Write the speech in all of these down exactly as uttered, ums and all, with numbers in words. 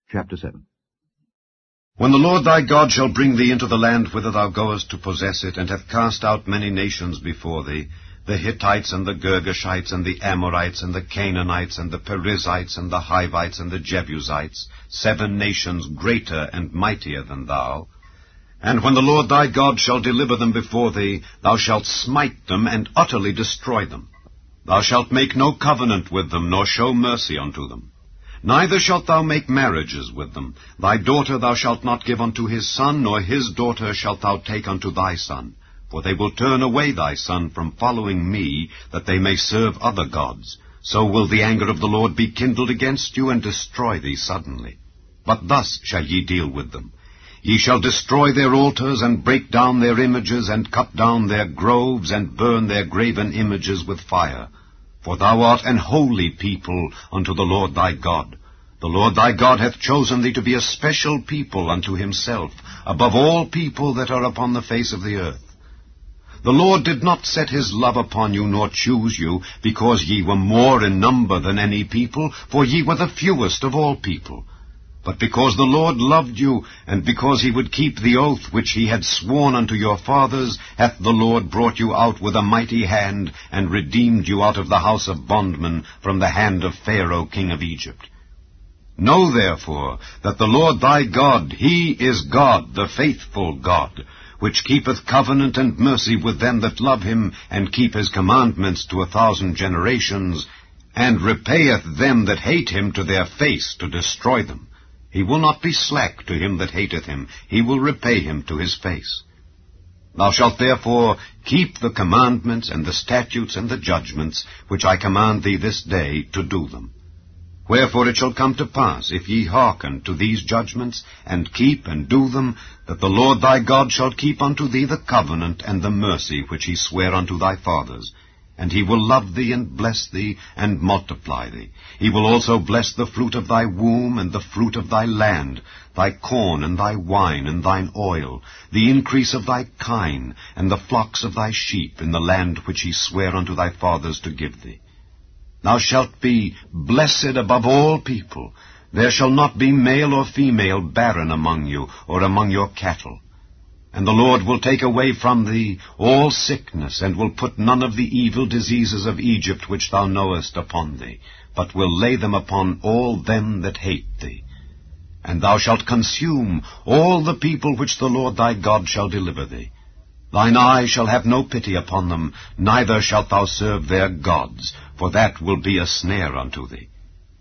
Chapter seven. When the Lord thy God shall bring thee into the land whither thou goest to possess it, and hath cast out many nations before thee, the Hittites, and the Girgashites, and the Amorites, and the Canaanites, and the Perizzites, and the Hivites, and the Jebusites, seven nations greater and mightier than thou, and when the Lord thy God shall deliver them before thee, thou shalt smite them, and utterly destroy them. Thou shalt make no covenant with them, nor show mercy unto them. Neither shalt thou make marriages with them. Thy daughter thou shalt not give unto his son, nor his daughter shalt thou take unto thy son. For they will turn away thy son from following me, that they may serve other gods. So will the anger of the Lord be kindled against you, and destroy thee suddenly. But thus shall ye deal with them. Ye shall destroy their altars, and break down their images, and cut down their groves, and burn their graven images with fire. For thou art an holy people unto the Lord thy God. The Lord thy God hath chosen thee to be a special people unto himself, above all people that are upon the face of the earth. The Lord did not set his love upon you, nor choose you, because ye were more in number than any people, for ye were the fewest of all people. But because the Lord loved you, and because he would keep the oath which he had sworn unto your fathers, hath the Lord brought you out with a mighty hand, and redeemed you out of the house of bondmen, from the hand of Pharaoh king of Egypt. Know therefore that the Lord thy God, he is God, the faithful God, which keepeth covenant and mercy with them that love him, and keep his commandments to a thousand generations, and repayeth them that hate him to their face to destroy them. He will not be slack to him that hateth him. He will repay him to his face. Thou shalt therefore keep the commandments and the statutes and the judgments, which I command thee this day, to do them. Wherefore it shall come to pass, if ye hearken to these judgments, and keep and do them, that the Lord thy God shall keep unto thee the covenant and the mercy which he sware unto thy fathers. And he will love thee, and bless thee, and multiply thee. He will also bless the fruit of thy womb, and the fruit of thy land, thy corn, and thy wine, and thine oil, the increase of thy kine, and the flocks of thy sheep, in the land which he sware unto thy fathers to give thee. Thou shalt be blessed above all people. There shall not be male or female barren among you, or among your cattle. And the Lord will take away from thee all sickness, and will put none of the evil diseases of Egypt which thou knowest upon thee, but will lay them upon all them that hate thee. And thou shalt consume all the people which the Lord thy God shall deliver thee. Thine eye shall have no pity upon them, neither shalt thou serve their gods, for that will be a snare unto thee.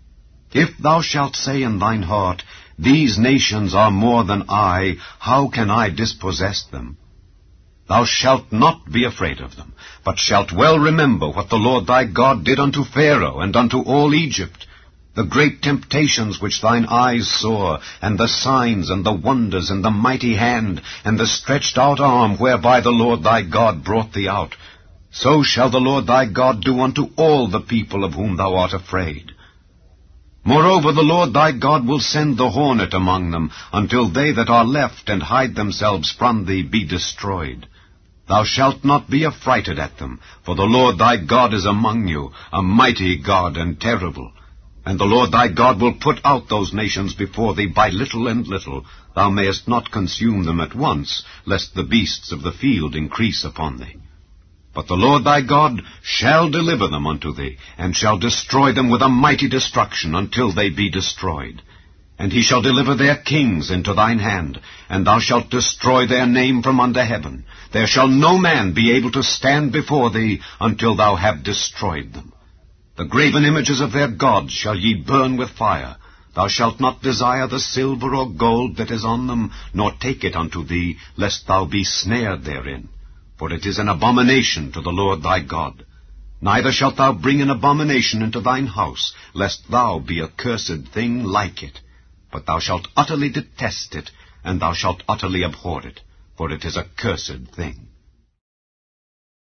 If thou shalt say in thine heart, These nations are more than I, how can I dispossess them? Thou shalt not be afraid of them, but shalt well remember what the Lord thy God did unto Pharaoh and unto all Egypt, the great temptations which thine eyes saw, and the signs and the wonders, and the mighty hand, and the stretched out arm whereby the Lord thy God brought thee out. So shall the Lord thy God do unto all the people of whom thou art afraid. Moreover, the Lord thy God will send the hornet among them, until they that are left and hide themselves from thee be destroyed. Thou shalt not be affrighted at them, for the Lord thy God is among you, a mighty God and terrible. And the Lord thy God will put out those nations before thee by little and little. Thou mayest not consume them at once, lest the beasts of the field increase upon thee. But the Lord thy God shall deliver them unto thee, and shall destroy them with a mighty destruction until they be destroyed. And he shall deliver their kings into thine hand, and thou shalt destroy their name from under heaven. There shall no man be able to stand before thee until thou have destroyed them. The graven images of their gods shall ye burn with fire. Thou shalt not desire the silver or gold that is on them, nor take it unto thee, lest thou be snared therein. For it is an abomination to the Lord thy God. Neither shalt thou bring an abomination into thine house, lest thou be a cursed thing like it. But thou shalt utterly detest it, and thou shalt utterly abhor it, for it is a cursed thing.